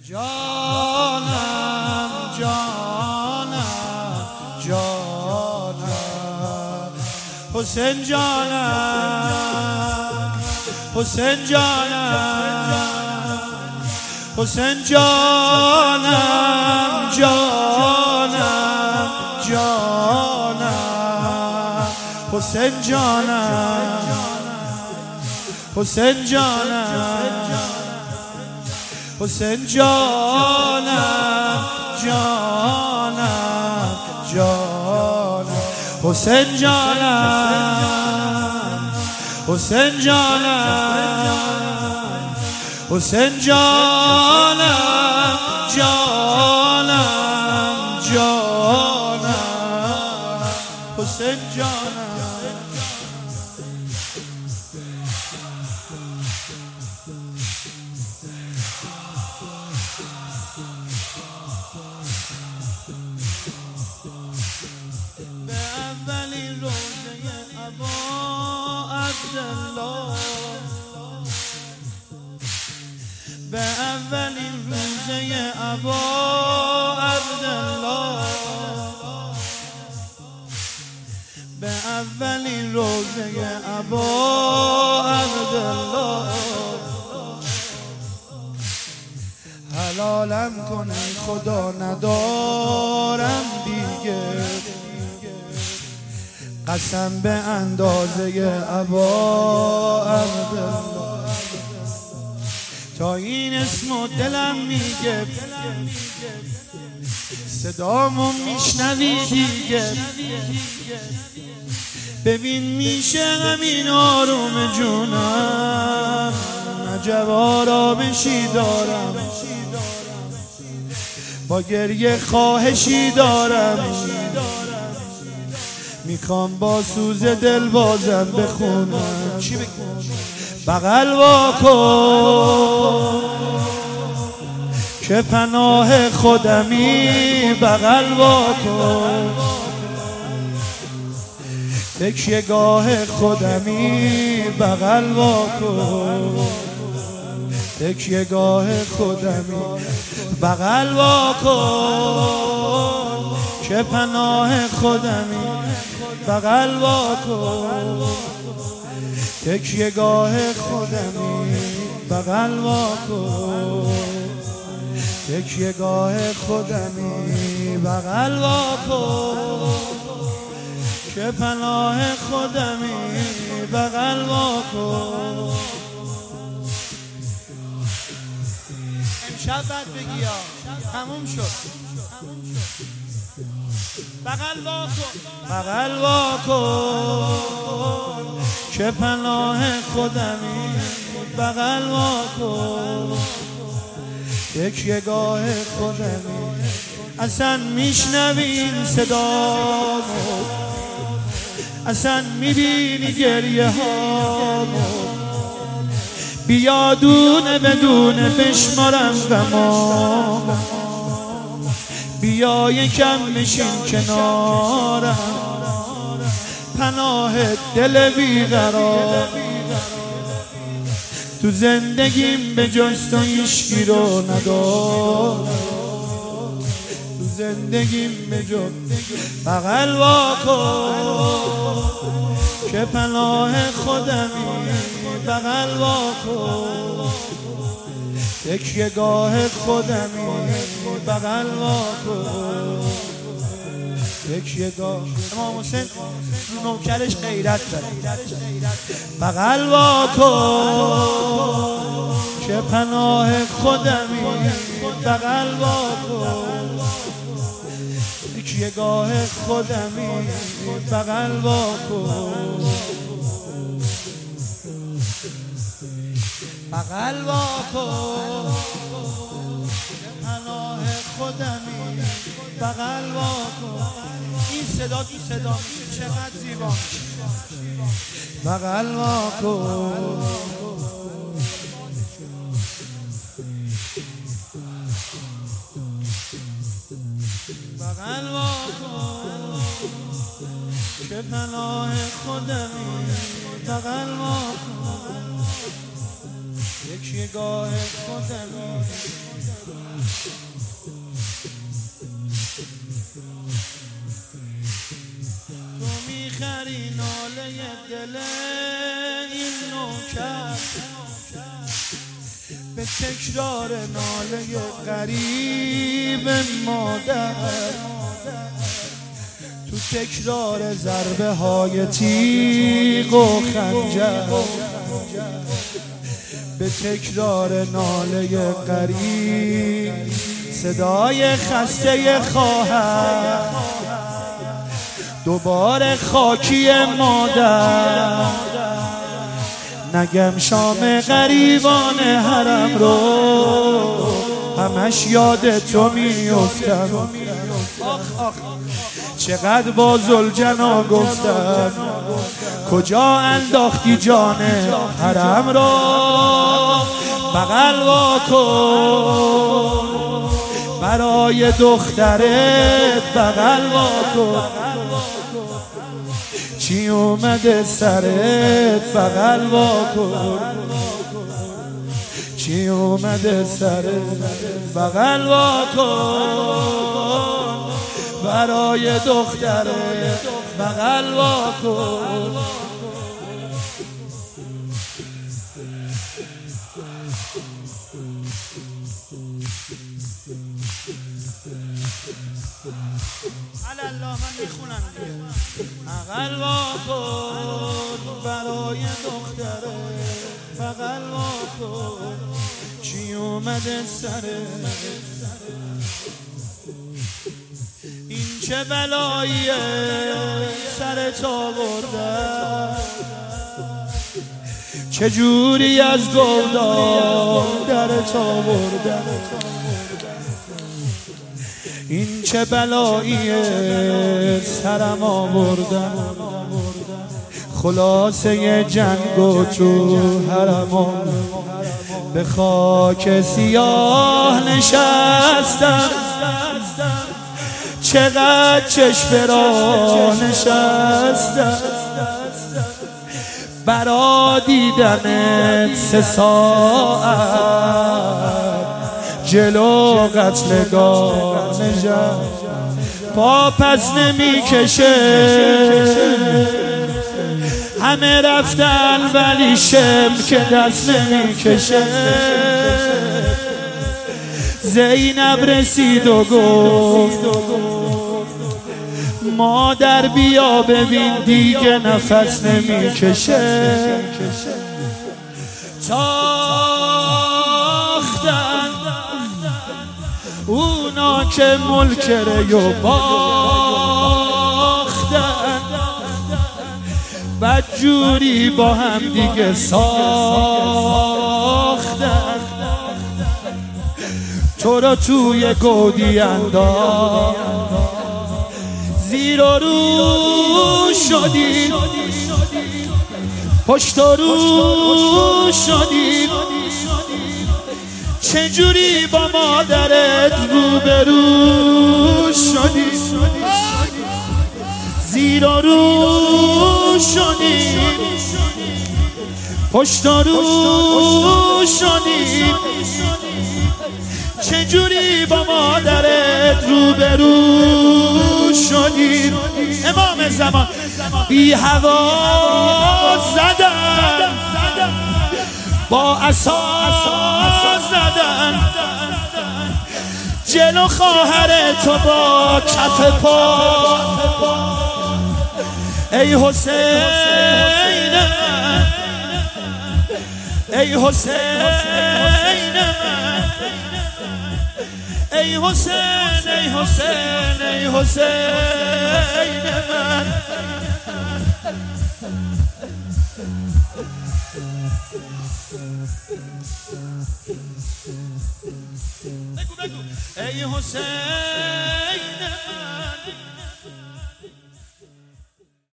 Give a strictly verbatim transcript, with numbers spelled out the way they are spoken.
جانم جانم جانم حسین جانم حسین جانم حسین جانم جانم جانم حسین جانم حسین جانم حسین جانم جانم جانم حسین جانم حسین جانم حسین جانم جانم جانم حسین جانم به اولین روزه ابا عبدالله به اولین روزه ابا عبدالله به اولین روزه ابا عبدالله حلالم کنه خدا ندارم دیگه قسم به اندازه ابا عبدالله تا این اسم و دلم میگه صدامو میشنوی دیگه ببین میشه همین آروم جونم عجب آرامشی دارم با گریه خواهشی دارم میخوام با سوز دل بازم بخونم بغل واکن که پناه خودمی بغل واکن تکیه گاه خودمی بغل واکن تکیه گاه خودمی بغل واکن که پناه خودمی بغل واکن تکیه گاه خودمی بغل واکن تکیه گاه خودمی بغل واکن که پناه خودمی بغل واکن امشب بعد بگی یا تموم شد بغل واکن بغل واکن که پناه خودمی بغل واکن تکیه گاه خودمی اصلا میشنوین صدامو اصلا میبینی گریه هامو بیا دونه بدونه بشمارم غمام بیا یکم بشین کنارم پناه دل بیقرار تو زندگیم به جز تو هیچکی رو ندارم تو زندگیم به جز بغل واکن که پناه خودمی بغل واکن تکیه گاه خودمی بغل واکن تکیه گاه امام حسین نوکرش غیرت داره بغل واکن که پناه خودمی بغل واکن تکیه گاه خودمی بغل واکن بغل واکن پناه خودمی بغل واکن این صدا تو صدا میشه چقدر زیبا بغل واکن بغل واکن که پناه خودمی بغل واکن یکی گاه خودمی تو میخری ناله دل این نوکر به تکرار ناله غریب مادر، تو تکرار ضربه های تیغ و خنجر، به تکرار ناله غریب صدای خسته خواهر، دوباره خاکی مادر. نگم شام غریبان حرم رو همش یاد تو میافتم، چقدر با ذوالجنا گفتم کجا انداختی جان حرم رو، بغل واکن برای دخترت، بغل واکن چی اومده سرت، بغل واکن چی اومده سرت، بغل واکن برای دخترت، بغل واکن. الله من میخونم بغل واکن برای دختره، بغل واکن چی اومده سره، این چه بلایی سرت آوردن، چجوری از گودال درت آوردن، این چه بلایی سرم آوردن، خلاصه جنگ و تو حرمم به خاک سیاه نشستم، چقدر چشم را نشستم برا دیدنت سه ساعت، جلو قتلگاه نشست پا پس نمی کشه، همه رفتن ولی شم که دست نمی کشه. زینب رسید و گفت مادر بیا ببین دیگه نفس نمی کشه، تاختن اونا که ملکره و باختن، بدجوری با هم دیگه ساختن، تو رو توی گودی انداخت، زیر و رو شدی پشت و رو شدی، چجوری با مادرت روبرو شدی، زیر و رو شدی پشت و رو شدی، چجوری با مادرت روبرو شدی. امام زمان بی هوا زدن، با عصا زدن، جلو خواهر تو با کف پا، ای حسین ای حسین ای حسین ای حسین ای حسین من. ای حسین من